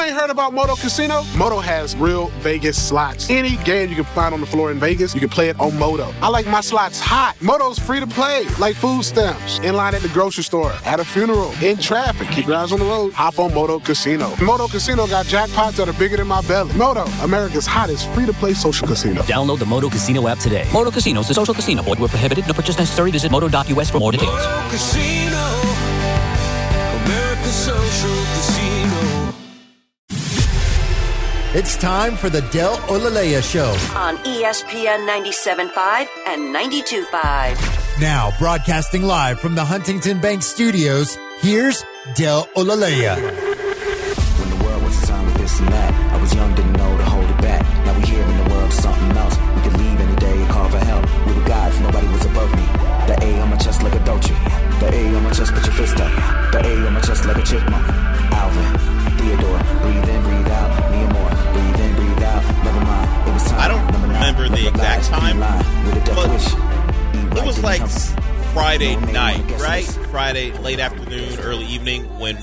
ain't heard about Moto Casino? Moto has real Vegas slots. Any game you can find on the floor in Vegas, you can play it on Moto. I like my slots hot. Moto's free to play, like food stamps. In line at the grocery store, at a funeral, in traffic. Keep your eyes on the road. Hop on Moto Casino. Moto Casino got jackpots that are bigger than my belly. Moto, America's hottest free-to-play social casino. Download the Moto Casino app today. Moto Casino is a social casino. Void where prohibited. No purchase necessary. Visit moto.us for more details. Moto Casino, America's social casino. It's time for the Del Olaleya Show on ESPN 97.5 and 92.5. Now, broadcasting live from the Huntington Bank Studios, here's Del Olaleya. When the world was assigned with this and that, I was young, didn't know to hold it back. Now we here in the world, something else. We could leave any day and call for help. We were gods, nobody was above me. The A on my chest like a Dolce. The A on my chest, put your fist up. The A on my chest like a chipmunk. Alvin, Theodore, breathe in, breathe out. Me and more, breathe in, breathe out. Never mind, it was time. I don't remember the exact time, but it was like Friday night, right? Friday, late afternoon, early evening, when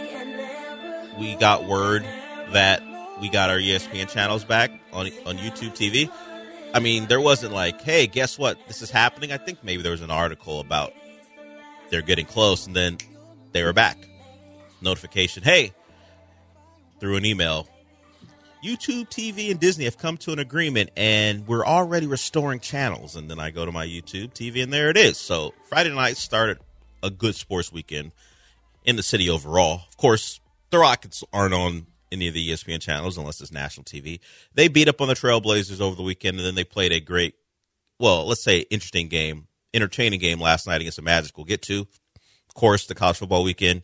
we got word that we got our ESPN channels back on YouTube TV. I mean, there wasn't like, hey, guess what? This is happening. I think maybe there was an article about they're getting close, and then they were back. Notification, hey, through an email, YouTube TV and Disney have come to an agreement, and we're already restoring channels. And then I go to my YouTube TV, and there it is. So Friday night started a good sports weekend in the city overall. Of course, the Rockets aren't on any of the ESPN channels unless it's national TV. They beat up on the Trailblazers over the weekend, and then they played a great, well, let's say interesting game, entertaining game last night against the Magic. We'll get to. Of course, the college football weekend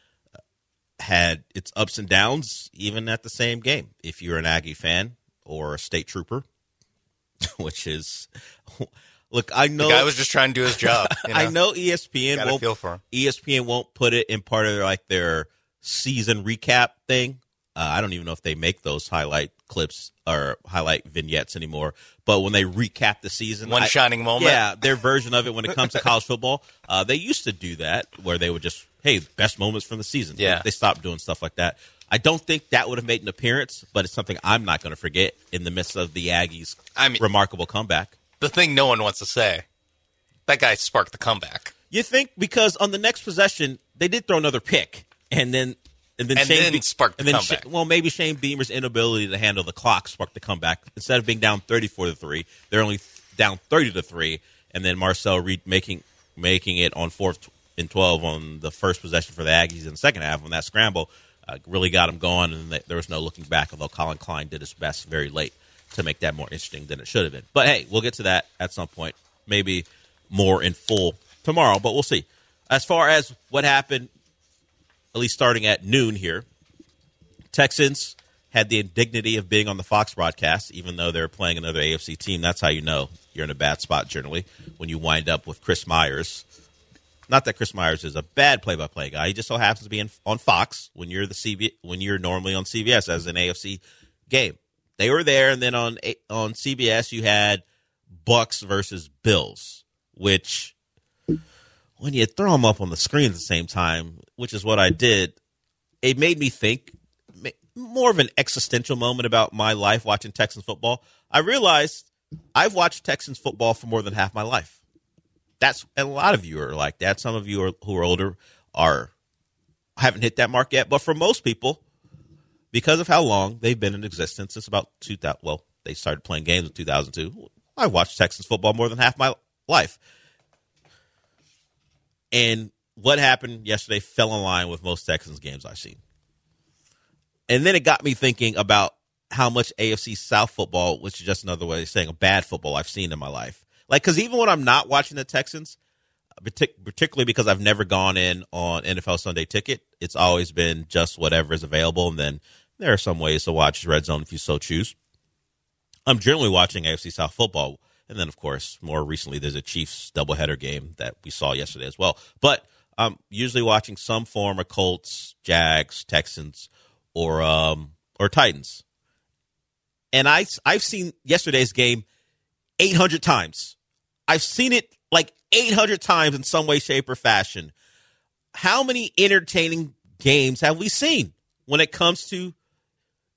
had its ups and downs, even at the same game. If you're an Aggie fan or a state trooper, which is, look, I know the guy was just trying to do his job. You know? I know ESPN Gotta feel for him. ESPN won't put it in part of their season recap thing. I don't even know if they make those highlight clips or highlight vignettes anymore. But when they recap the season, one shining moment, yeah, their version of it when it comes to college football, they used to do that where they would just, hey, best moments from the season. Yeah, they stopped doing stuff like that. I don't think that would have made an appearance, but it's something I'm not going to forget in the midst of the Aggies' remarkable comeback. The thing no one wants to say, that guy sparked the comeback. You think? Because on the next possession, they did throw another pick, and then sparked the comeback. Maybe Shane Beamer's inability to handle the clock sparked the comeback. Instead of being down 34-3, they're only down 30-3, and then Marcel Reed making it on 4th and 12 on the first possession for the Aggies in the second half on that scramble really got them going, and there was no looking back, although Colin Klein did his best very late to make that more interesting than it should have been. But, hey, we'll get to that at some point, maybe more in full tomorrow, but we'll see. As far as what happened, at least starting at noon here, Texans had the indignity of being on the Fox broadcast, even though they're playing another AFC team. That's how you know you're in a bad spot generally, when you wind up with Chris Myers. Not that Chris Myers is a bad play-by-play guy. He just so happens to be on Fox when you're normally on CBS as an AFC game. They were there, and then on CBS you had Bucks versus Bills, which when you throw them up on the screen at the same time, which is what I did, it made me think more of an existential moment about my life watching Texans football. I realized I've watched Texans football for more than half my life. And a lot of you are like that. Some of you who are older haven't hit that mark yet. But for most people, because of how long they've been in existence, since about 2000. Well, they started playing games in 2002. I watched Texans football more than half my life. And what happened yesterday fell in line with most Texans games I've seen. And then it got me thinking about how much AFC South football, which is just another way of saying a bad football, I've seen in my life. Like, because even when I'm not watching the Texans, particularly because I've never gone in on NFL Sunday Ticket, it's always been just whatever is available. And then there are some ways to watch Red Zone if you so choose. I'm generally watching AFC South football. And then, of course, more recently, there's a Chiefs doubleheader game that we saw yesterday as well. But I'm usually watching some form of Colts, Jags, Texans, or Titans. And I've seen yesterday's game 800 times. I've seen it like 800 times in some way, shape, or fashion. How many entertaining games have we seen when it comes to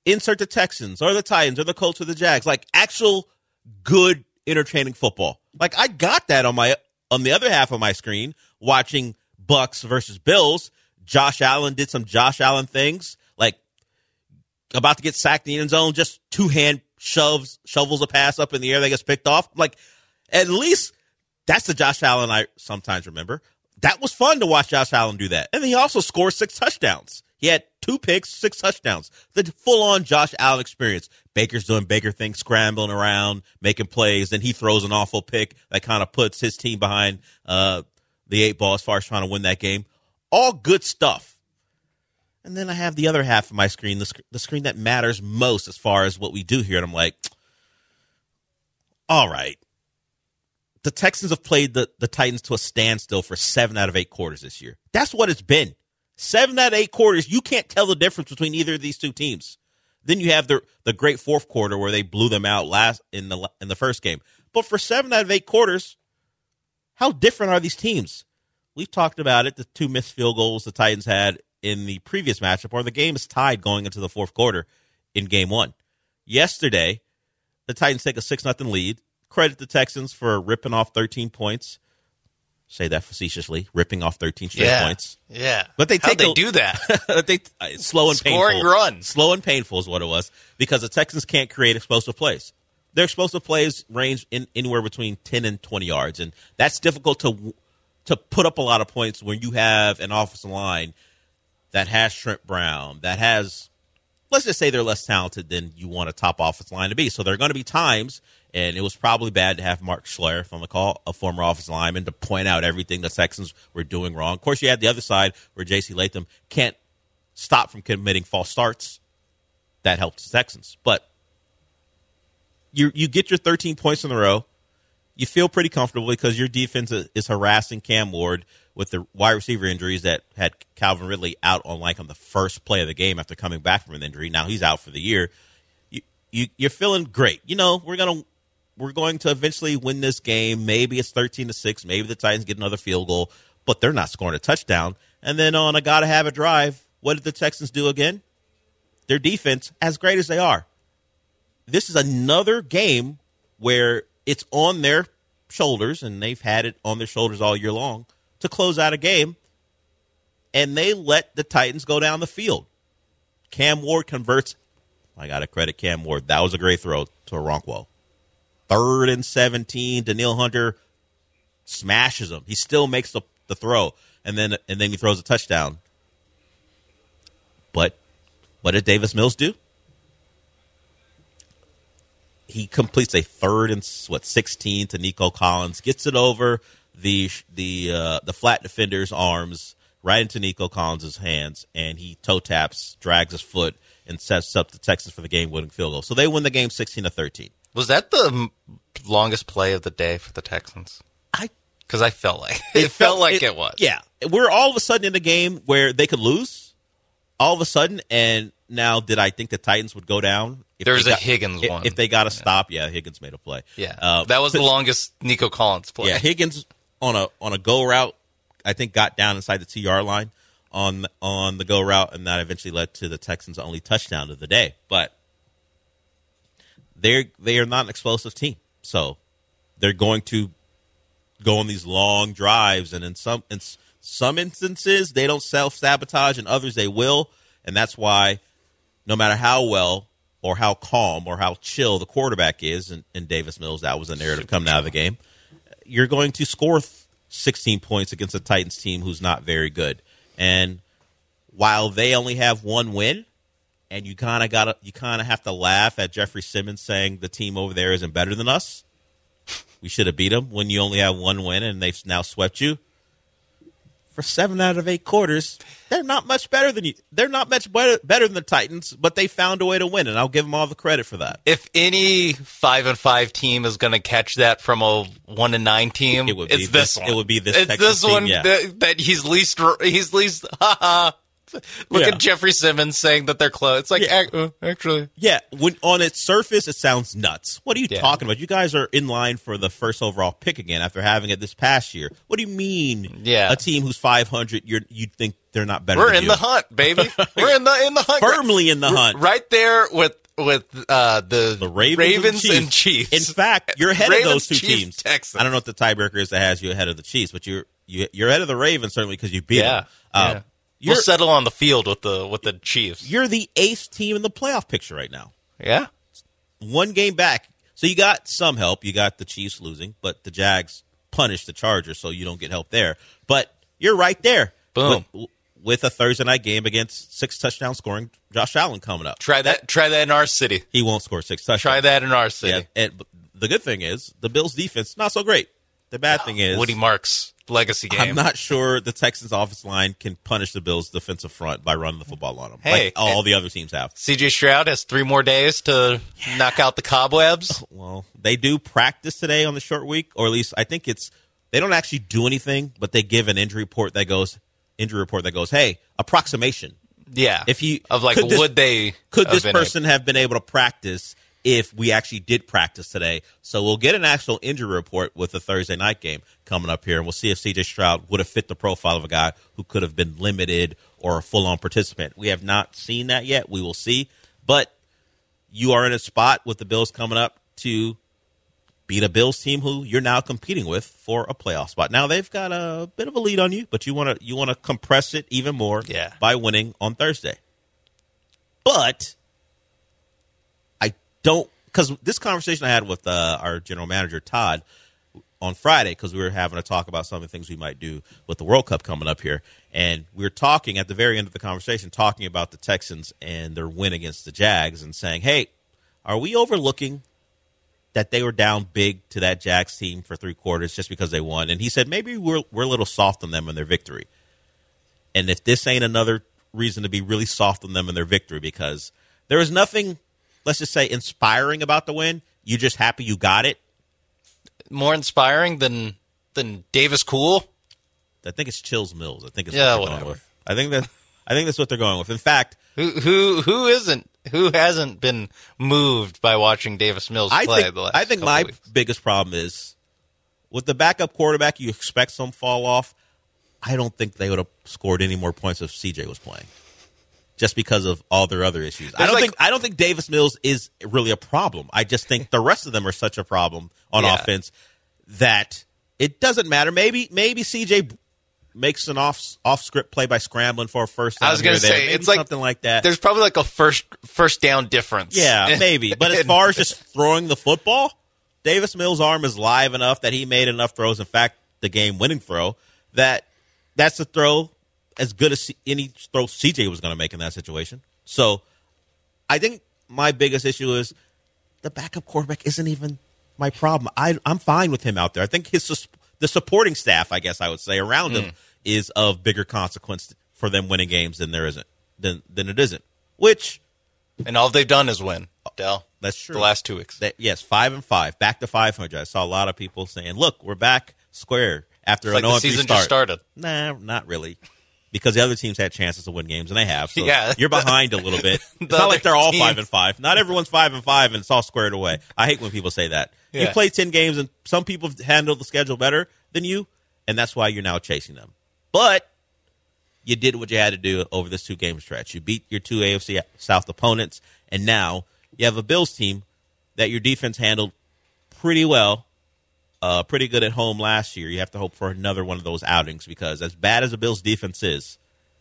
insert the Texans or the Titans or the Colts or the Jags, like actual good, entertaining football. Like I got that on the other half of my screen watching Bucks versus Bills. Josh Allen did some Josh Allen things, like about to get sacked in the end zone, just two-hand shovels a pass up in the air that gets picked off. Like, at least that's the Josh Allen I sometimes remember. That was fun to watch Josh Allen do that. And he also scored 6 touchdowns. He had 2 picks, 6 touchdowns. The full-on Josh Allen experience. Baker's doing Baker things, scrambling around, making plays. Then he throws an awful pick that kind of puts his team behind the 8 ball as far as trying to win that game. All good stuff. And then I have the other half of my screen, the screen that matters most as far as what we do here. And I'm like, all right. The Texans have played the Titans to a standstill for 7 out of 8 quarters this year. That's what it's been. 7 out of 8 quarters, you can't tell the difference between either of these two teams. Then you have the great fourth quarter where they blew them out last in the first game. But for 7 out of 8 quarters, how different are these teams? We've talked about it, the 2 missed field goals the Titans had in the previous matchup, or the game is tied going into the fourth quarter in game 1. Yesterday, the Titans take a 6-0 lead. Credit the Texans for ripping off 13 points. Say that facetiously, ripping off 13 straight points. Yeah. But they How'd they do that? Slow and painful. Scoring runs. Slow and painful is what it was, because the Texans can't create explosive plays. Their explosive plays range anywhere between 10 and 20 yards, and that's difficult to put up a lot of points when you have an offensive line that has Trent Brown, that has, let's just say they're less talented than you want a top offensive line to be. So there are going to be times, and it was probably bad to have Mark Schleyer from the call, a former offensive lineman, to point out everything the Texans were doing wrong. Of course, you had the other side where J.C. Latham can't stop from committing false starts. That helps the Texans. But you get your 13 points in a row. You feel pretty comfortable because your defense is harassing Cam Ward with the wide receiver injuries that had Calvin Ridley out on the first play of the game after coming back from an injury. Now he's out for the year. You're feeling great. You know, we're going to eventually win this game. Maybe it's 13-6. Maybe the Titans get another field goal, but they're not scoring a touchdown. And then on a gotta have a drive, what did the Texans do again? Their defense, as great as they are. This is another game where it's on their shoulders, and they've had it on their shoulders all year long, to close out a game, and they let the Titans go down the field. Cam Ward converts. I got to credit Cam Ward. That was a great throw to Okonkwo. 3rd and 17. Danielle Hunter smashes him. He still makes the throw, and then he throws a touchdown. But what did Davis Mills do? He completes a 3rd and 16 to Nico Collins, gets it over the flat defender's arms right into Nico Collins' hands, and he toe taps, drags his foot, and sets up the Texans for the game-winning field goal. So they win the game 16-13. Was that the longest play of the day for the Texans? Because I felt like it felt like it was. Yeah, we're all of a sudden in a game where they could lose. All of a sudden, and now did I think the Titans would go down? There's a Higgins one. If they got to stop, Higgins made a play. Yeah, that was the longest Nico Collins play. Yeah, Higgins on a go route, I think got down inside the 2-yard line on the go route, and that eventually led to the Texans' only touchdown of the day. But they are not an explosive team, so they're going to go on these long drives, and in some instances they don't self-sabotage, and others they will, and that's why no matter how well or how calm or how chill the quarterback is, and Davis Mills, that was the narrative coming out of the game, you're going to score 16 points against a Titans team who's not very good. And while they only have one win, and you kind of have to laugh at Jeffrey Simmons saying the team over there isn't better than us. We should have beat them when you only have one win, and they've now swept you. For 7 out of 8 quarters, they're not much better than you. They're not much better than the Titans, but they found a way to win, and I'll give them all the credit for that. If any 5-5 team is going to catch that from a 1-9 team, it's this one. It would be this. It's Texas this one team, that he's least. Look at Jeffrey Simmons saying that they're close. It's like, actually. Yeah, when on its surface, it sounds nuts. What are you talking about? You guys are in line for the first overall pick again after having it this past year. What do you mean? Yeah. A team who's 500, you'd think they're not better We're than in you. the hunt, baby. We're in the hunt. Firmly in the hunt. Right there with the Ravens and Chiefs. In fact, you're ahead of those two Chiefs, teams. Texans. I don't know what the tiebreaker is that has you ahead of the Chiefs, but you're ahead of the Ravens certainly because you beat them. We'll settle on the field with the Chiefs. You're the 8th team in the playoff picture right now. Yeah. One game back. So you got some help. You got the Chiefs losing, but the Jags punished the Chargers, so you don't get help there. But you're right there. Boom. With a Thursday night game against 6-touchdown scoring Josh Allen coming up. Try that in our city. He won't score 6 touchdowns. Try that in our city. Yeah, and the good thing is the Bills' defense, not so great. The bad thing is Woody Marks' legacy game. I'm not sure the Texans' offensive line can punish the Bills' defensive front by running the football on them. Hey, like all the other teams have. C.J. Stroud has 3 more days to knock out the cobwebs. Well, they do practice today on the short week, or at least I think they don't actually do anything, but they give an injury report that goes, hey, approximation. Yeah. If you could this person have been able to practice if we actually did practice today? So we'll get an actual injury report with the Thursday night game coming up here, and we'll see if C.J. Stroud would have fit the profile of a guy who could have been limited or a full-on participant. We have not seen that yet. We will see. But you are in a spot with the Bills coming up to beat a Bills team who you're now competing with for a playoff spot. Now they've got a bit of a lead on you, but you want to compress it even more by winning on Thursday. But I don't, because this conversation I had with our general manager Todd on Friday, because we were having a talk about some of the things we might do with the World Cup coming up here, and we were talking at the very end of the conversation, talking about the Texans and their win against the Jags, and saying, hey, are we overlooking that they were down big to that Jags team for 3 quarters just because they won? And he said, maybe we're a little soft on them in their victory. And if this ain't another reason to be really soft on them in their victory, because there is nothing, let's just say, inspiring about the win. You're just happy you got it. More inspiring than Davis Cool? I think it's Chills Mills. I think it's what they're going with. I think that's what they're going with. In fact, who hasn't been moved by watching Davis Mills play the last I think my weeks? biggest problem is with the backup quarterback, you expect some fall off. I don't think they would have scored any more points if CJ was playing, just because of all their other issues. I don't think Davis Mills is really a problem. I just think the rest of them are such a problem on offense that it doesn't matter. Maybe CJ makes an off script play by scrambling for a first down. I was going to say, maybe it's like something like that. There's probably like a first down difference. Yeah, maybe. But as far as just throwing the football, Davis Mills' arm is live enough that he made enough throws. In fact, the game-winning throw, that's a throw as good as any throw CJ was going to make in that situation. So I think my biggest issue is the backup quarterback isn't even my problem. I'm fine with him out there. I think the supporting staff, I guess I would say, around him is of bigger consequence for them winning games than it isn't. Which, and all they've done is win. Del, that's true. The last 2 weeks, yes, 5-5, back to 500. I saw a lot of people saying, "Look, we're back square after it's an like 0-3 the season start." just started. Nah, not really. Because the other teams had chances to win games, and they have. So yeah, you're behind a little bit. It's not like they're all 5-5. Not everyone's 5-5, and it's all squared away. I hate when people say that. Yeah. You play 10 games, and some people have handled the schedule better than you, and that's why you're now chasing them. But you did what you had to do over this 2-game stretch. You beat your 2 AFC South opponents, and now you have a Bills team that your defense handled pretty well. Pretty good at home last year. You have to hope for another one of those outings, because as bad as the Bills' defense is,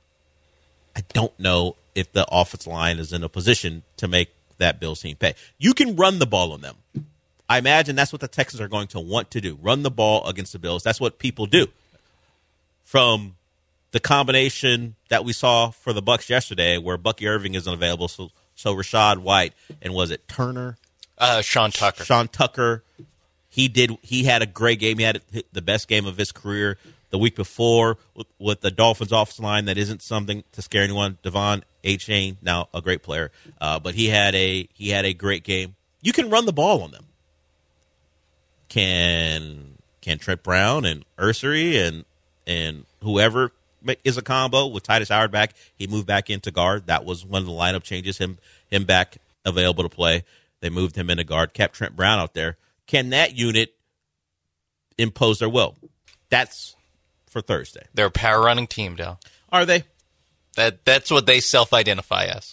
I don't know if the offensive line is in a position to make that Bills team pay. You can run the ball on them. I imagine that's what the Texans are going to want to do, run the ball against the Bills. That's what people do. From the combination that we saw for the Bucs yesterday, where Bucky Irving isn't available, so Rashad White, and was it Turner? Sean Tucker. Sean Tucker. He had a great game. He had the best game of his career the week before with the Dolphins offensive line. That isn't something to scare anyone. Devon Achane, now a great player, but he had a great game. You can run the ball on them. Can Trent Brown and Ursery and whoever is a combo with Titus Howard back. He moved back into guard. That was one of the lineup changes, him back available to play. They moved him into guard, kept Trent Brown out there. Can that unit impose their will? That's for Thursday. They're a power running team, Dale. Are they? That's what they self-identify as.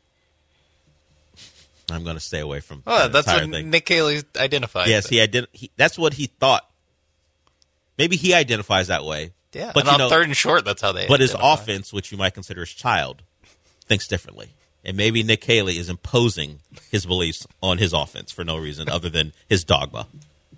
I'm going to stay away from that's what thing. Nick Caley identifies. Yes, that's what he thought. Maybe he identifies that way. Yeah, but and on third and short, that's how they But identify. his offense, which you might consider his child, thinks differently. And maybe Nick Caley is imposing his beliefs on his offense for no reason other than his dogma.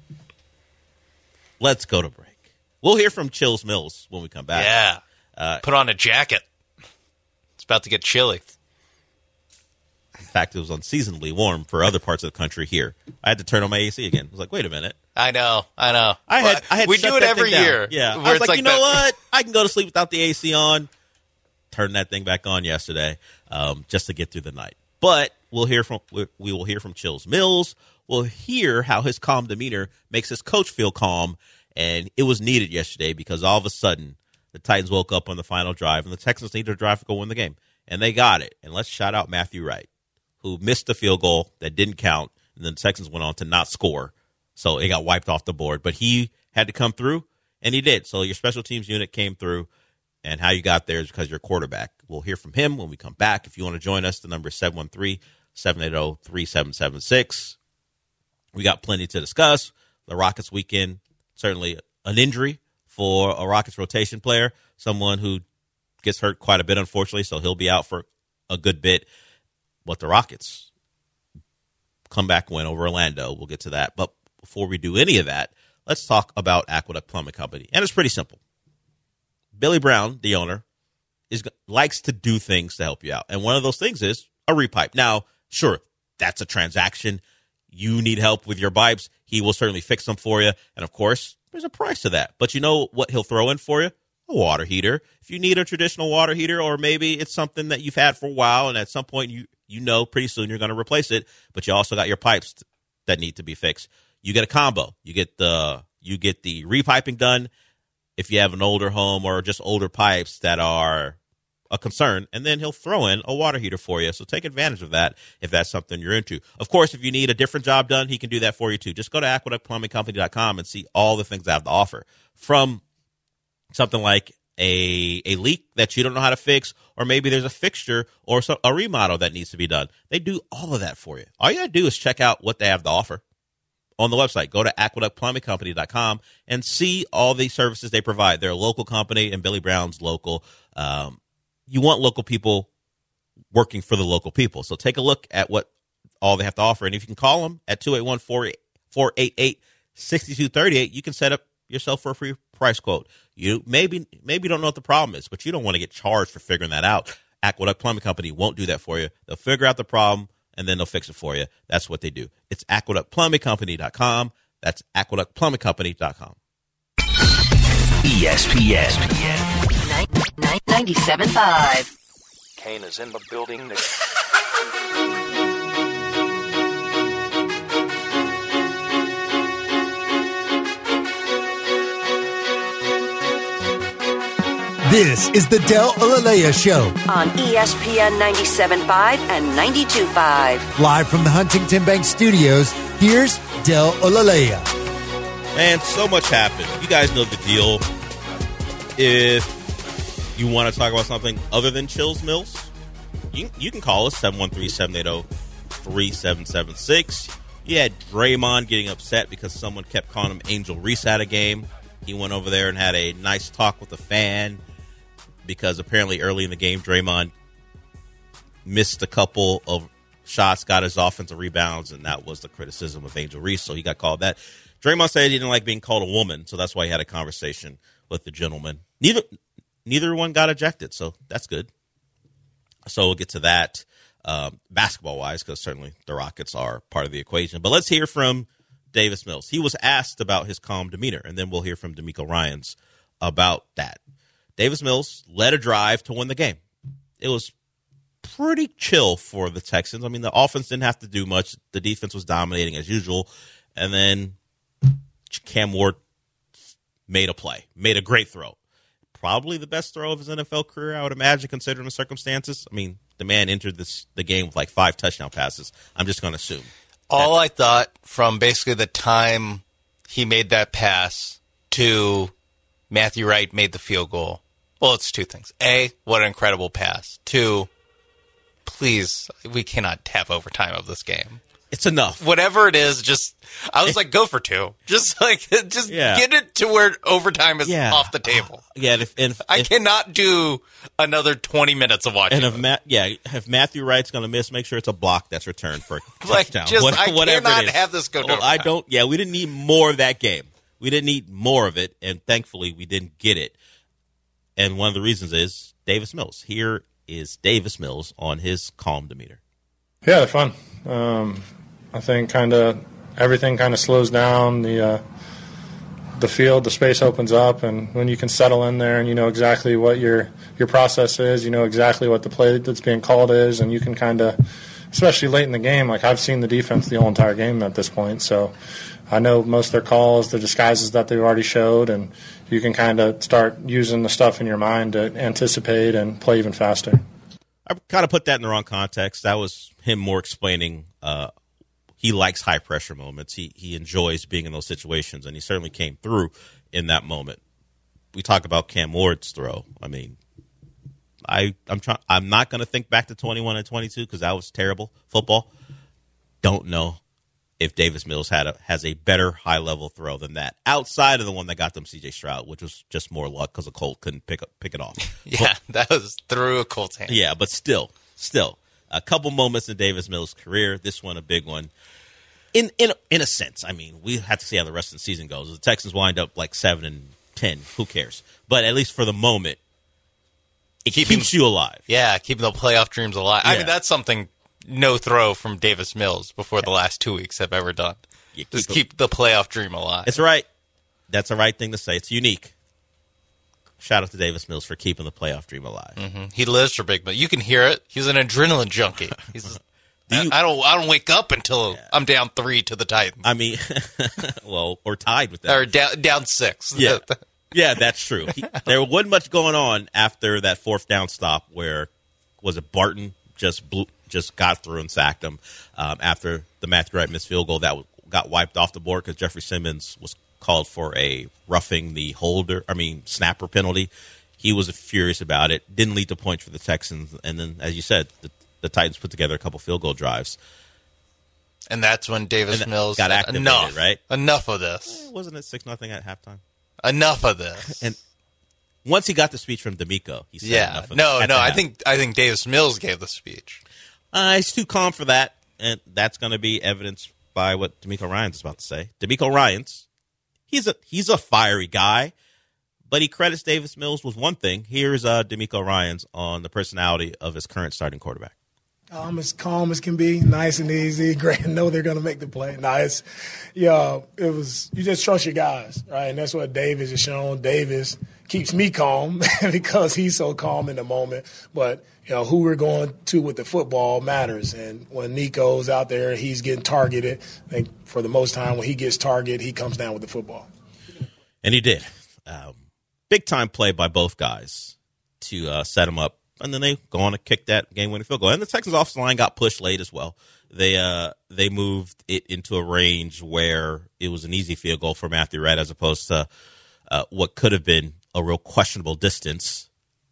Let's go to break. We'll hear from Chills Mills when we come back. Yeah. Put on a jacket. It's about to get chilly. In fact, it was unseasonably warm for other parts of the country here. I had to turn on my AC again. I was like, wait a minute. I know. I had we shut do it that every thing down. year. Yeah. Where I was it's like, you know that. what? I can go to sleep without the AC on. Turn that thing back on yesterday just to get through the night. But we will hear from Chills Mills. We'll hear how his calm demeanor makes his coach feel calm. And it was needed yesterday because all of a sudden the Titans woke up on the final drive and the Texans needed a drive to go win the game. And they got it. And let's shout out Matthew Wright, who missed the field goal that didn't count. And then the Texans went on to not score. So it got wiped off the board. But he had to come through, and he did. So your special teams unit came through, and how you got there is because you're quarterback. We'll hear from him when we come back. If you want to join us, the number is 713-780-3776. We got plenty to discuss. The Rockets weekend, certainly an injury for a Rockets rotation player, someone who gets hurt quite a bit, unfortunately, so he'll be out for a good bit. But the Rockets comeback win over Orlando. We'll get to that. But before we do any of that, let's talk about Aqueduct Plumbing Company. And it's pretty simple. Billy Brown, the owner, likes to do things to help you out. And one of those things is a repipe. Now, sure, that's a transaction. You need help with your pipes. He will certainly fix them for you. And, of course, there's a price to that. But you know what he'll throw in for you? A water heater. If you need a traditional water heater, or maybe it's something that you've had for a while and at some point you know pretty soon you're going to replace it, but you also got your pipes that need to be fixed. You get a combo. You get the repiping done if you have an older home or just older pipes that are a concern, and then he'll throw in a water heater for you. So take advantage of that if that's something you're into. Of course, if you need a different job done, he can do that for you too. Just go to aqueductplumbingcompany.com and see all the things I have to offer, from something like a leak that you don't know how to fix, or maybe there's a fixture or a remodel that needs to be done. They do all of that for you. All you got to do is check out what they have to offer on the website. Go to aqueductplumbingcompany.com and see all the services they provide. They're a local company, and Billy Brown's local. You want local people working for the local people. So take a look at what all they have to offer. And if you can call them at 281-488-6238, you can set up yourself for a free price quote. You maybe don't know what the problem is, but you don't want to get charged for figuring that out. Aqueduct Plumbing Company won't do that for you. They'll figure out the problem, and then they'll fix it for you. That's what they do. It's aqueductplumbingcompany.com. That's aqueductplumbingcompany.com. ESPN 97.5. Kane is in the building. This is the Del Olalea Show. On ESPN 97.5 and 92.5. Live from the Huntington Bank Studios, here's Del Olalea. Man, so much happened. You guys know the deal. If you want to talk about something other than Chills Mills, you can call us, 713-780-3776. You had Draymond getting upset because someone kept calling him Angel Reese at a game. He went over there and had a nice talk with a fan because apparently early in the game, Draymond missed a couple of shots, got his offensive rebounds, and that was the criticism of Angel Reese, so he got called that. Draymond said he didn't like being called a woman, so that's why he had a conversation with the gentleman. Neither one got ejected, so that's good. So we'll get to that basketball-wise, because certainly the Rockets are part of the equation. But let's hear from Davis Mills. He was asked about his calm demeanor, and then we'll hear from D'Amico Ryans about that. Davis Mills led a drive to win the game. It was pretty chill for the Texans. I mean, the offense didn't have to do much. The defense was dominating as usual. And then Cam Ward made a play, made a great throw. probably the best throw of his NFL career, I would imagine, considering the circumstances. I mean, the man entered the game with like 5 touchdown passes. I'm just going to assume. All I thought from basically the time he made that pass to Matthew Wright made the field goal. Well, it's 2 things. A, what an incredible pass. 2, please, we cannot have overtime of this game. It's enough. Whatever it is, I was like, go for 2. Just get it to where overtime is off the table. I cannot do another 20 minutes of watching. And if Matthew Wright's going to miss, make sure it's a block that's returned for a touchdown. I cannot have this go to overtime. We didn't need more of that game. We didn't need more of it, and thankfully we didn't get it. And one of the reasons is Davis Mills. Here is Davis Mills on his calm demeanor. Yeah, they're fun. I think everything kind of slows down. The field, the space opens up, and when you can settle in there and you know exactly what your process is, you know exactly what the play that's being called is, and you can kind of, especially late in the game, like I've seen the defense the whole entire game at this point, so I know most of their calls, the disguises that they've already showed, and you can kind of start using the stuff in your mind to anticipate and play even faster. I kind of put that in the wrong context. That was him more explaining he likes high-pressure moments. He enjoys being in those situations, and he certainly came through in that moment. We talk about Cam Ward's throw. I mean, I'm not going to think back to 21 and 22 because that was terrible football. Don't know if Davis Mills has a better high-level throw than that, outside of the one that got them C.J. Stroud, which was just more luck because a Colt couldn't pick it off. That was through a Colt's hand. Yeah, but still, a couple moments in Davis Mills' career. This one, a big one. In a sense, I mean, we have to see how the rest of the season goes. The Texans wind up like 7-10. Who cares? But at least for the moment, it keeps you alive. Yeah, keeping the playoff dreams alive. Yeah. I mean, that's something no throw from Davis Mills before the last 2 weeks have ever done. Just keep the playoff dream alive. It's right. That's the right thing to say. It's unique. Shout out to Davis Mills for keeping the playoff dream alive. Mm-hmm. He lives for big, but you can hear it. He's an adrenaline junkie. I don't wake up until I'm down 3 to the Titans. I mean, or tied with them. Or down 6. Yeah, yeah, that's true. There wasn't much going on after that 4th down stop where, was it Barton just got through and sacked him after the Matthew Wright missed field goal that got wiped off the board because Jeffrey Simmons was called for a roughing the snapper penalty. He was furious about it. Didn't lead to points for the Texans. And then, as you said, the Titans put together a couple field goal drives. And that's when Davis Mills got activated, enough, right? Enough of this. Wasn't it 6-0 at halftime? Enough of this. And once he got the speech from D'Amico, he said enough of no. I think Davis Mills gave the speech. He's too calm for that, and that's going to be evidenced by what D'Amico Ryans is about to say. D'Amico Ryans, he's a fiery guy, but he credits Davis Mills with one thing. Here's D'Amico Ryans on the personality of his current starting quarterback. I'm as calm as can be, nice and easy. Great, know they're going to make the play. Nice. You just trust your guys, right? And that's what Davis has shown. Davis keeps me calm because he's so calm in the moment. But, who we're going to with the football matters. And when Nico's out there, he's getting targeted. I think for the most time when he gets targeted, he comes down with the football. And he did. Big-time play by both guys to set him up. And then they go on to kick that game-winning field goal. And the Texans' offensive line got pushed late as well. They moved it into a range where it was an easy field goal for Matthew Wright as opposed to what could have been a real questionable distance.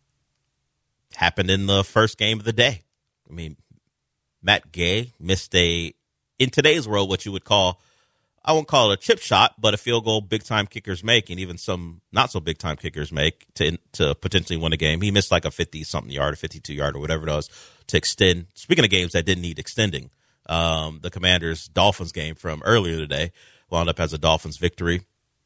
Happened in the first game of the day. I mean, Matt Gay missed in today's world, what you would call, I won't call it a chip shot, but a field goal big-time kickers make, and even some not-so-big-time kickers make to potentially win a game. He missed like a 50-something yard or 52-yard or whatever it was to extend. Speaking of games that didn't need extending, the Commanders-Dolphins game from earlier today wound up as a Dolphins victory.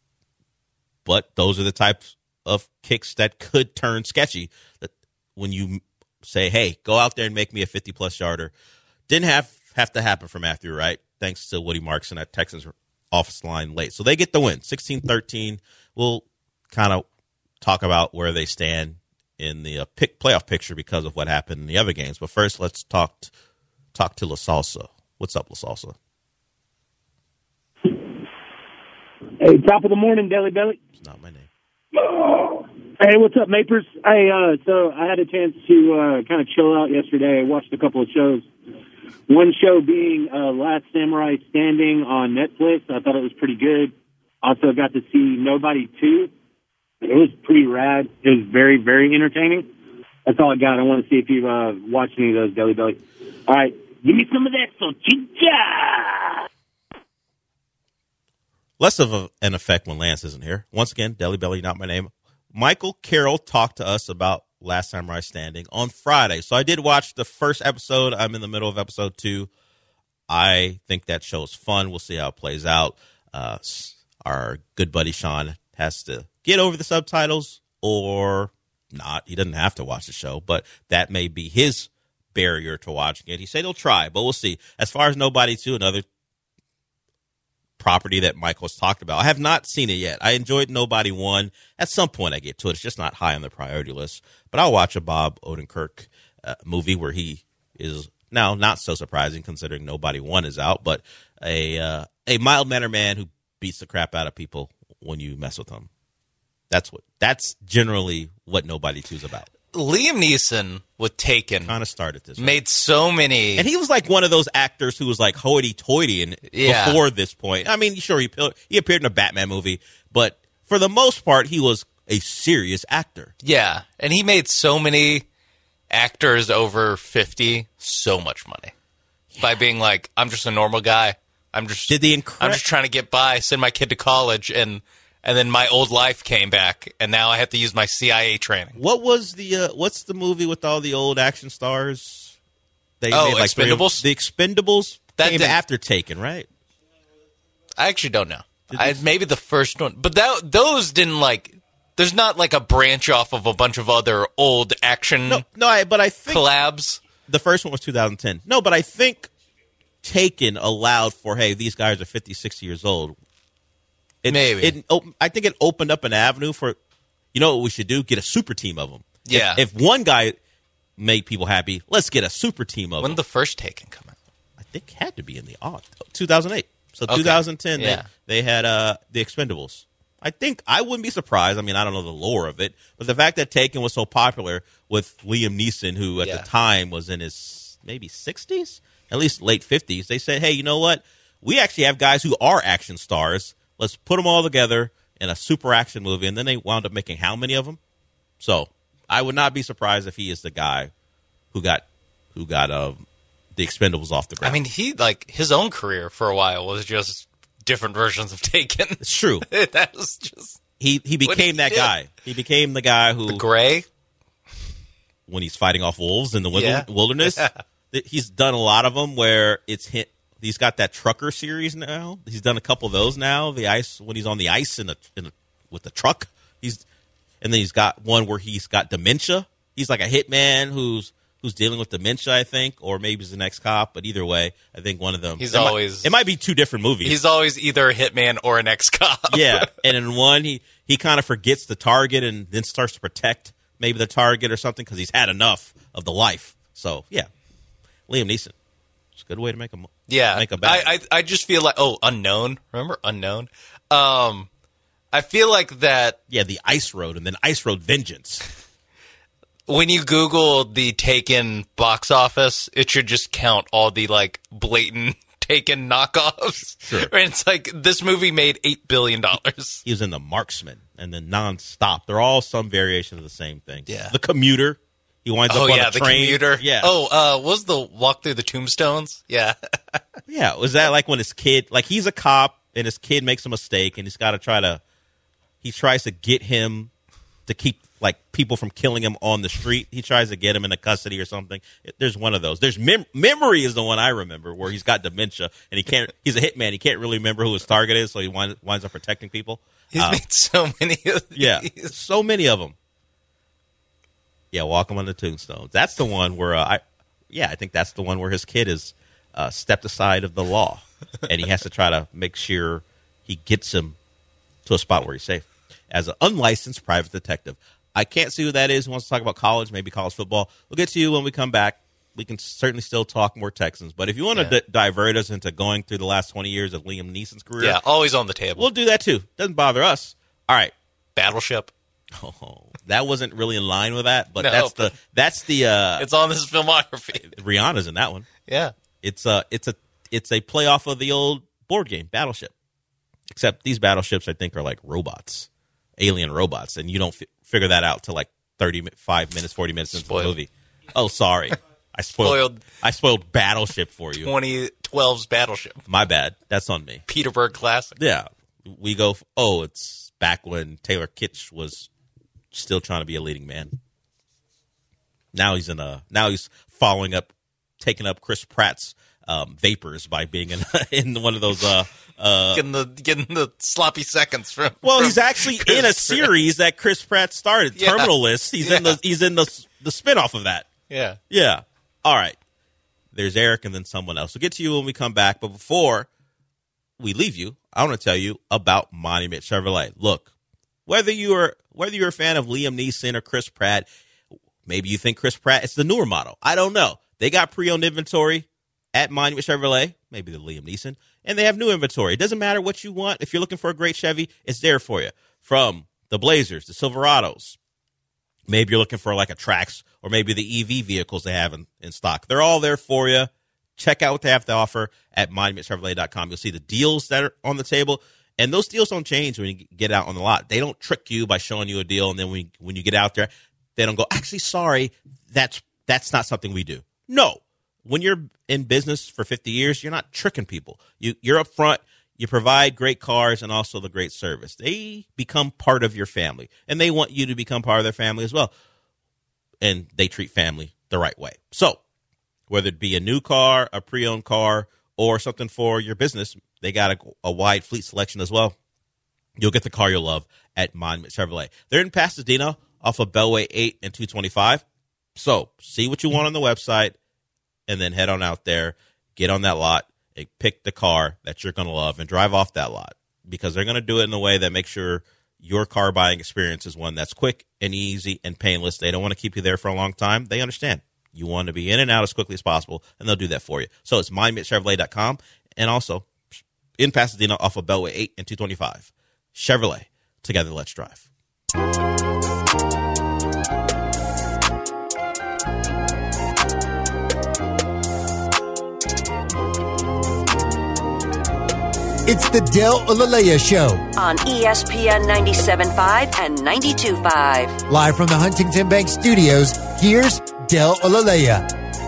But those are the types of kicks that could turn sketchy. That when you say, hey, go out there and make me a 50-plus yarder. Didn't have to happen for Matthew Wright, thanks to Woody Marks and that Texans offensive line late. So they get the win, 16-13. We'll kind of talk about where they stand in the playoff picture because of what happened in the other games. But first, let's talk to La Salsa. What's up, La Salsa? Hey, top of the morning, Deli Belly. It's not my name. Hey, what's up, Mapers? Hey, so I had a chance to kind of chill out yesterday. I watched a couple of shows. One show being Last Samurai Standing on Netflix. I thought it was pretty good. Also got to see Nobody 2. It was pretty rad. It was very, very entertaining. That's all I got. I want to see if you've watched any of those, Deli Belly. All right, give me some of that salchicha. Less of an effect when Lance isn't here. Once again, Deli Belly, not my name. Michael Carroll talked to us about Last Samurai Standing on Friday. So I did watch the first episode. I'm in the middle of episode 2. I think that show is fun. We'll see how it plays out. Our good buddy Sean has to get over the subtitles or not. He doesn't have to watch the show, but that may be his barrier to watching it. He said he'll try, but we'll see. As far as Nobody 2, another property that Michael's talked about, I have not seen it yet. I enjoyed Nobody 1. At some point I get to it. It's just not high on the priority list. But I'll watch a Bob Odenkirk movie where he is now not so surprising considering Nobody 1 is out, but a mild-mannered man who beats the crap out of people when you mess with him. That's generally what Nobody 2 is about. Liam Neeson with Taken kind of started this. Made so many, and he was like one of those actors who was like hoity-toity before this point. I mean, sure, he appeared in a Batman movie, but for the most part, he was a serious actor. Yeah, and he made so many actors over 50 so much money by being like, I'm just a normal guy. I'm just trying to get by, send my kid to college, and then my old life came back, and now I have to use my CIA training. What was what's the movie with all the old action stars? They made like Expendables? The Expendables came after Taken, right? I actually don't know. Maybe the first one. But those didn't like... There's not like a branch off of a bunch of other old action but I think collabs. The first one was 2010. No, but I think Taken allowed for, hey, these guys are 50, 60 years old. Maybe. I think it opened up an avenue for, you know what we should do? Get a super team of them. Yeah. If one guy made people happy, let's get a super team of them. When did the first Taken come out? I think it had to be in the 2008. So 2010, they had the Expendables. I wouldn't be surprised. I mean, I don't know the lore of it, but the fact that Taken was so popular with Liam Neeson, who at the time was in his maybe 60s, at least late 50s, they said, hey, you know what? We actually have guys who are action stars. Let's put them all together in a super action movie, and then they wound up making how many of them? So I would not be surprised if he is the guy who got the Expendables off the ground. I mean, he his own career for a while was just different versions of Taken. It's true. That was just he became that guy. He became the guy who the Gray when he's fighting off wolves in the wilderness. He's done a lot of them where it's hit. He's got that trucker series now. He's done a couple of those now. The ice when he's on the ice with the truck. And then he's got one where he's got dementia. He's like a hitman who's dealing with dementia, I think, or maybe he's the next cop. But either way, I think one of them. It might be two different movies. He's always either a hitman or an ex-cop. Yeah, and in one he kind of forgets the target and then starts to protect maybe the target or something because he's had enough of the life. So yeah, Liam Neeson. It's a good way to make a bet. I just feel like Unknown. Remember Unknown? I feel like that. Yeah, the Ice Road and then Ice Road Vengeance. When you Google the Taken box office, it should just count all the blatant Taken knockoffs. Sure. And it's like this movie made $8 billion. He was in The Marksman and then Nonstop. They're all some variation of the same thing. Yeah. The Commuter. He winds up on a train. The Commuter. Yeah. Was the Walk Through the Tombstones? Yeah. Yeah. Was that like when his kid, he's a cop and his kid makes a mistake and he's got to he tries to get him to keep people from killing him on the street. He tries to get him into custody or something. There's one of those. There's Memory is the one I remember where he's got dementia and he's a hitman. He can't really remember who his target is, so he winds up protecting people. He's made so many of these. Yeah, so many of them. Yeah, Walk Him on the Tombstones. That's the one where I think that's the one where his kid is stepped aside of the law and he has to try to make sure he gets him to a spot where he's safe as an unlicensed private detective. I can't see who that is. Who wants to talk about college, maybe college football. We'll get to you when we come back. We can certainly still talk more Texans. But if you want to divert us into going through the last 20 years of Liam Neeson's career. Yeah, always on the table. We'll do that too. Doesn't bother us. All right. Battleship. Oh, that wasn't really in line with that, but No, that's the it's on this filmography. Rihanna's in that one. Yeah. It's a play off of the old board game Battleship, except these battleships I think are like robots, alien robots, and you don't figure that out till like 35 minutes, 40 minutes into the movie. Oh, sorry, I spoiled Battleship for you. 2012's Battleship. My bad. That's on me. Peterburg classic. Yeah, we go. It's back when Taylor Kitsch was still trying to be a leading man. Now he's following up, taking up Chris Pratt's vapors by being in one of those getting the sloppy seconds from. Well, he's actually Chris in a series that Chris Pratt started, Terminal List. He's in the spinoff of that. Yeah. Yeah. All right. There's Eric and then someone else. We'll get to you when we come back. But before we leave you, I want to tell you about Monument Chevrolet. Look, whether you're a fan of Liam Neeson or Chris Pratt, maybe you think Chris Pratt is the newer model. I don't know. They got pre-owned inventory at Monument Chevrolet, maybe the Liam Neeson, and they have new inventory. It doesn't matter what you want. If you're looking for a great Chevy, it's there for you. From the Blazers, the Silverados. Maybe you're looking for like a Trax or maybe the EV vehicles they have in stock. They're all there for you. Check out what they have to offer at monumentchevrolet.com. You'll see the deals that are on the table, and those deals don't change when you get out on the lot. They don't trick you by showing you a deal, and then when you get out there, they don't go, actually, sorry, that's not something we do. No. When you're in business for 50 years, you're not tricking people. You're up front. You provide great cars and also the great service. They become part of your family, and they want you to become part of their family as well. And they treat family the right way. So whether it be a new car, a pre-owned car, or something for your business, they got a wide fleet selection as well. You'll get the car you'll love at Monument Chevrolet. They're in Pasadena off of Beltway 8 and 225. So see what you want on the website, and then head on out there, get on that lot, and pick the car that you're going to love and drive off that lot, because they're going to do it in a way that makes sure your car buying experience is one that's quick and easy and painless. They don't want to keep you there for a long time. They understand. You want to be in and out as quickly as possible, and they'll do that for you. So it's monumentchevrolet.com, and also in Pasadena off of Beltway 8 and 225. Chevrolet. Together, let's drive. It's the Del Olaleya Show on ESPN 97.5 and 92.5. Live from the Huntington Bank Studios, here's Del Olaleya.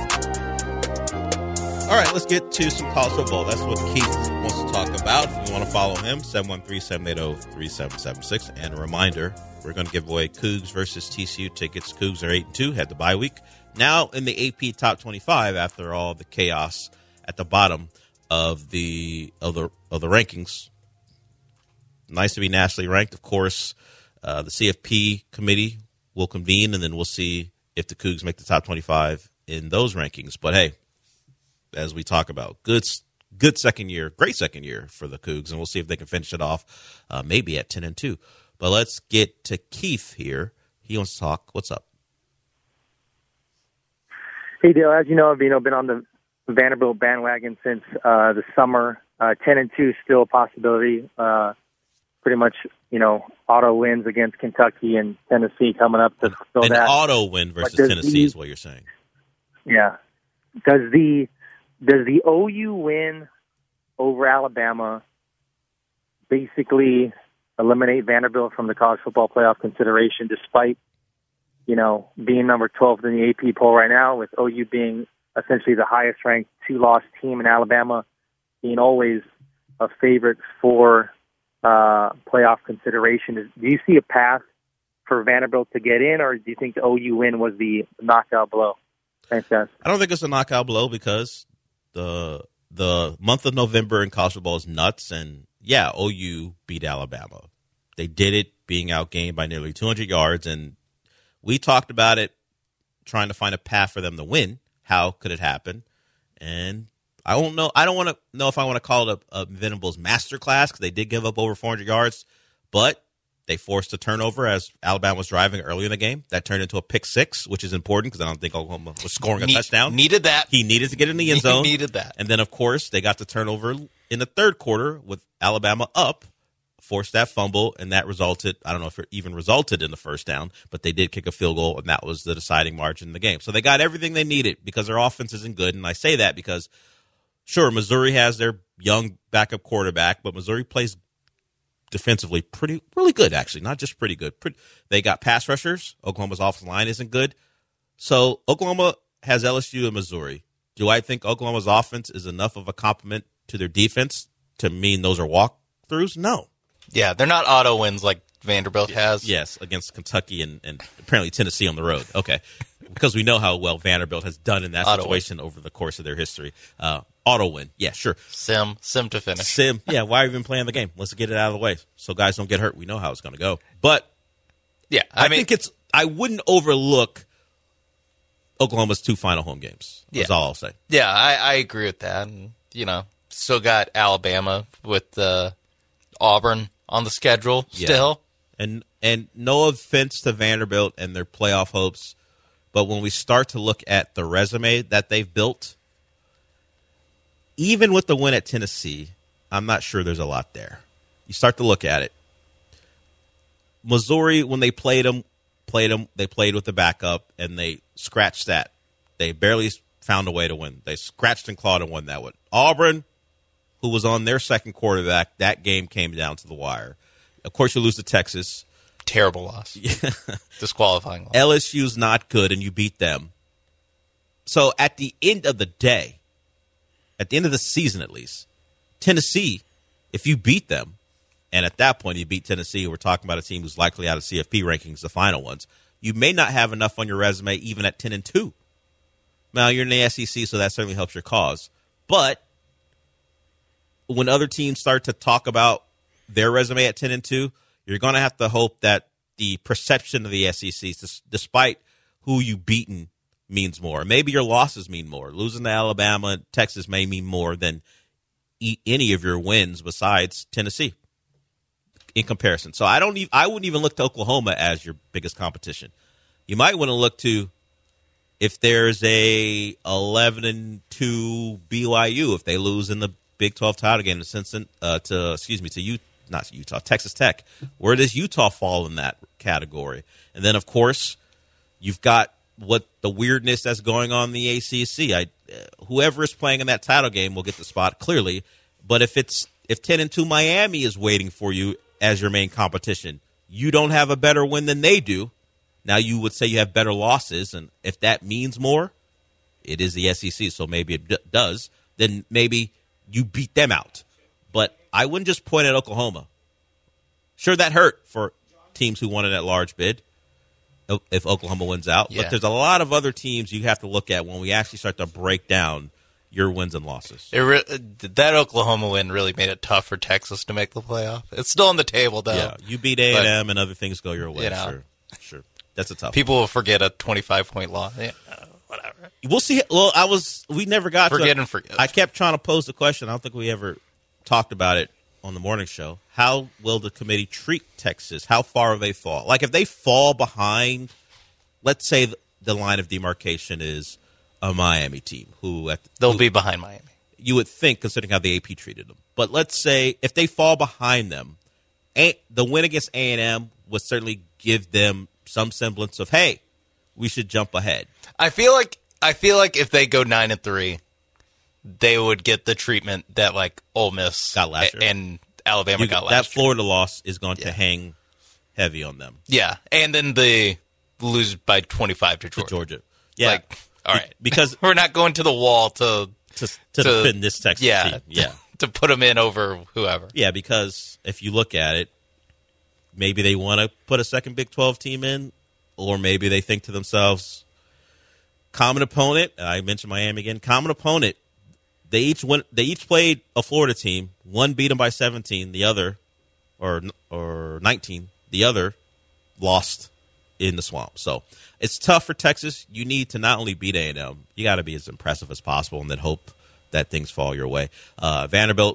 All right, let's get to some college football. That's what Keith wants to talk about. If you want to follow him, 713-780-3776. And a reminder, we're going to give away Cougs versus TCU tickets. Cougs are 8-2, had the bye week. Now in the AP Top 25 after all the chaos at the bottom of the rankings. Nice to be nationally ranked. Of course, the CFP committee will convene, and then we'll see if the Cougs make the top 25 in those rankings. But hey, as we talk about, good second year, great second year for the Cougs, and we'll see if they can finish it off maybe at 10-2. But let's get to Keith here. He wants to talk. What's up? Hey, Dale. As you know, I've been on the Vanderbilt bandwagon since the summer. 10-2 is still a possibility. Pretty much, auto wins against Kentucky and Tennessee coming up to fulfill that. An auto win versus Tennessee is what you're saying. Yeah. Does the OU win over Alabama basically eliminate Vanderbilt from the college football playoff consideration, despite, being number 12 in the AP poll right now, with OU being essentially the highest-ranked two-loss team in Alabama, being always a favorite for playoff consideration? Do you see a path for Vanderbilt to get in, or do you think the OU win was the knockout blow? Thanks, guys. I don't think it's a knockout blow because the month of November in college football is nuts, and yeah, OU beat Alabama. They did it being outgained by nearly 200 yards, and we talked about it, trying to find a path for them to win. How could it happen? And I don't know. I don't want to know if I want to call it a Venables masterclass, because they did give up over 400 yards, but they forced a turnover as Alabama was driving early in the game. That turned into a pick six, which is important because I don't think Oklahoma was scoring a touchdown. Needed that. He needed to get in the end zone. Needed that. And then, of course, they got the turnover in the third quarter with Alabama up forced that fumble, and that resulted, I don't know if it even resulted in the first down, but they did kick a field goal, and that was the deciding margin in the game. So they got everything they needed because their offense isn't good, and I say that because, sure, Missouri has their young backup quarterback, but Missouri plays defensively really good, actually, not just pretty good. They got pass rushers. Oklahoma's offensive line isn't good. So Oklahoma has LSU and Missouri. Do I think Oklahoma's offense is enough of a compliment to their defense to mean those are walkthroughs? No. Yeah, they're not auto wins like Vanderbilt has. Yes, against Kentucky and apparently Tennessee on the road. Okay, because we know how well Vanderbilt has done in that situation over the course of their history. Auto win. Yeah, sure. Sim to finish. Sim. Yeah, why are we even playing the game? Let's get it out of the way so guys don't get hurt. We know how it's going to go. But yeah, I think I wouldn't overlook Oklahoma's 2 final home games. That's all I'll say. Yeah, I agree with that. And, still got Alabama with Auburn on the schedule still. And no offense to Vanderbilt and their playoff hopes, but when we start to look at the resume that they've built, even with the win at Tennessee, I'm not sure there's a lot there. You start to look at it. Missouri, when they played them, they played with the backup, and they scratched that. They barely found a way to win. They scratched and clawed and won that one. Auburn, who was on their second quarterback, that game came down to the wire. Of course, you lose to Texas. Terrible loss. Disqualifying loss. LSU's not good, and you beat them. So at the end of the day, at the end of the season at least, Tennessee, if you beat them, and at that point you beat Tennessee, we're talking about a team who's likely out of CFP rankings, the final ones, you may not have enough on your resume even at 10-2. Now, you're in the SEC, so that certainly helps your cause. But when other teams start to talk about their resume at 10-2, you're going to have to hope that the perception of the SEC, despite who you've beaten, means more. Maybe your losses mean more. Losing to Alabama and Texas may mean more than any of your wins besides Tennessee in comparison. So I wouldn't even look to Oklahoma as your biggest competition. You might want to look to if there's a 11-2 BYU, if they lose in the Big 12 title game to Texas Tech. Where does Utah fall in that category? And then, of course, you've got what the weirdness that's going on in the ACC. Whoever is playing in that title game will get the spot clearly. But if 10-2 Miami is waiting for you as your main competition, you don't have a better win than they do. Now you would say you have better losses, and if that means more, it is the SEC, so maybe it does. Then maybe you beat them out. But I wouldn't just point at Oklahoma. Sure, that hurt for teams who wanted that large bid if Oklahoma wins out. Yeah. But there's a lot of other teams you have to look at when we actually start to break down your wins and losses. That Oklahoma win really made it tough for Texas to make the playoff. It's still on the table, though. Yeah, you beat A&M and other things go your way. Sure. That's a tough People will forget a 25-point loss. Yeah, whatever. We'll see. Well, we never got forget to and forget. I kept trying to pose the question. I don't think we ever talked about it on the morning show. How will the committee treat Texas? How far will they fall? Like, if they fall behind, let's say the line of demarcation is a Miami team. They'll be behind Miami. You would think, considering how the AP treated them. But let's say if they fall behind them, the win against A&M would certainly give them some semblance of, hey, we should jump ahead. I feel like if they go 9-3, they would get the treatment that like Ole Miss got last year and Alabama got last year. That Florida loss is going to hang heavy on them. Yeah, and then they lose by 25 to Georgia. Yeah, all right, because we're not going to the wall to defend this Texas team. Yeah, to put them in over whoever. Yeah, because if you look at it, maybe they want to put a second Big 12 team in, or maybe they think to themselves, common opponent. I mentioned Miami again. Common opponent. They each played a Florida team. One beat them by 17. The other, or 19. The other lost in the swamp. So it's tough for Texas. You need to not only beat A&M, you got to be as impressive as possible, and then hope that things fall your way. Vanderbilt,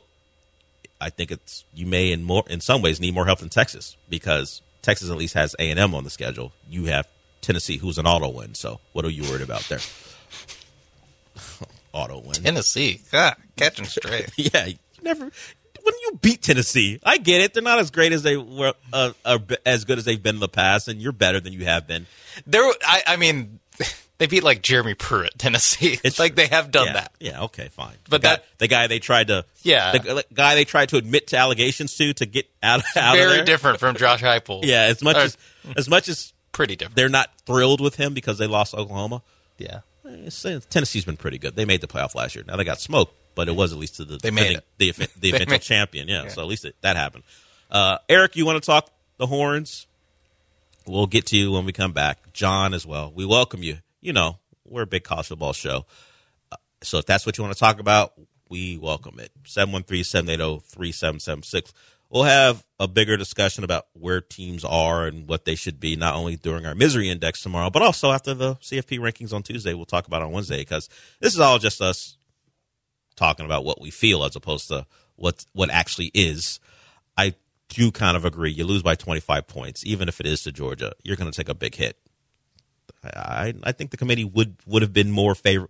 I think you may in some ways need more help than Texas, because Texas at least has A&M on the schedule. You have Tennessee, who's an auto win. So what are you worried about there? Auto win. Tennessee, God, catching straight. Yeah, when you beat Tennessee, I get it. They're not as great as they were, as good as they've been in the past, and you're better than you have been. I mean, they beat like Jeremy Pruitt, Tennessee. It's like they have done that. Yeah, okay, fine. But the guy they tried to the guy they tried to admit to allegations to get out of there. Very different from Josh Heupel. Yeah, as much as pretty different. They're not thrilled with him because they lost Oklahoma. Yeah, Tennessee's been pretty good. They made the playoff last year. Now they got smoked, but it was at least to the eventual champion. Yeah, so at least that happened. Eric, you want to talk the Horns? We'll get to you when we come back. John as well. We welcome you. You know, we're a big college football show. So if that's what you want to talk about, we welcome it. 713-780-3776. We'll have a bigger discussion about where teams are and what they should be, not only during our misery index tomorrow, but also after the CFP rankings on Tuesday. We'll talk about it on Wednesday, because this is all just us talking about what we feel as opposed to what actually is. I do kind of agree. You lose by 25 points, even if it is to Georgia, you're going to take a big hit. I think the committee would have been more friendly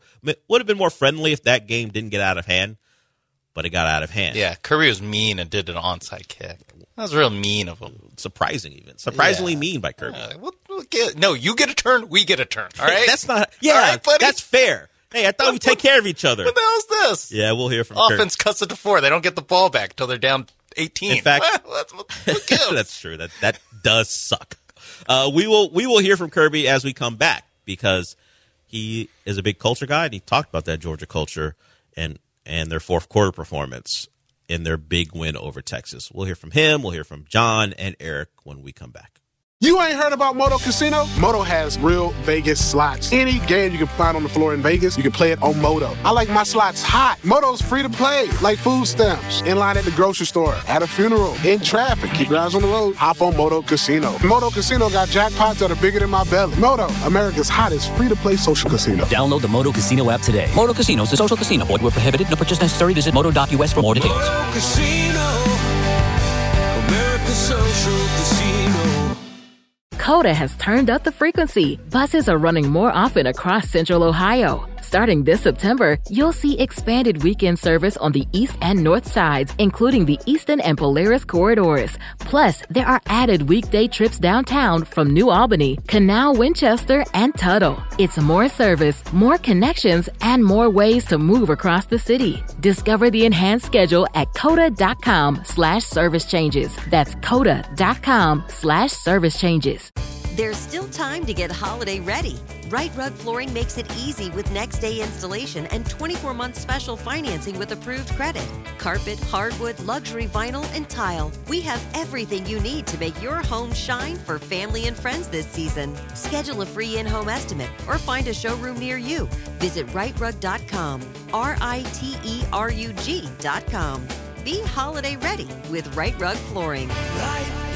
if that game didn't get out of hand, but it got out of hand. Yeah, Kirby was mean and did an onside kick. That was real mean of him. Surprisingly mean by Kirby. No, you get a turn, we get a turn. All right, that's not. Yeah, all right, buddy? That's fair. Hey, I thought we take care of each other. What the hell is this? Yeah, we'll hear from offense Kirby. Cuts it to 4. They don't get the ball back until they're down 18. In fact, that's true. That does suck. We will hear from Kirby as we come back, because he is a big culture guy, and he talked about that Georgia culture and their fourth quarter performance in their big win over Texas. We'll hear from him. We'll hear from John and Eric when we come back. You ain't heard about Moto Casino? Moto has real Vegas slots. Any game you can find on the floor in Vegas, you can play it on Moto. I like my slots hot. Moto's free to play, like food stamps. In line at the grocery store, at a funeral, in traffic. Keep your eyes on the road. Hop on Moto Casino. Moto Casino got jackpots that are bigger than my belly. Moto, America's hottest free-to-play social casino. Download the Moto Casino app today. Moto Casino is a social casino. Void where prohibited. No purchase necessary. Visit moto.us for more details. Moto Casino, America's social casino. Coda has turned up the frequency. Buses are running more often across Central Ohio. Starting this September, you'll see expanded weekend service on the east and north sides, including the Eastern and Polaris corridors. Plus, there are added weekday trips downtown from New Albany, Canal, Winchester, and Tuttle. It's more service, more connections, and more ways to move across the city. Discover the enhanced schedule at coda.com/service changes. That's coda.com/service changes. There's still time to get holiday ready. Right Rug Flooring makes it easy with next day installation and 24-month special financing with approved credit. Carpet, hardwood, luxury vinyl, and tile. We have everything you need to make your home shine for family and friends this season. Schedule a free in-home estimate or find a showroom near you. Visit rightrug.com, RITERUG.com. Be holiday ready with Right Rug Flooring. Right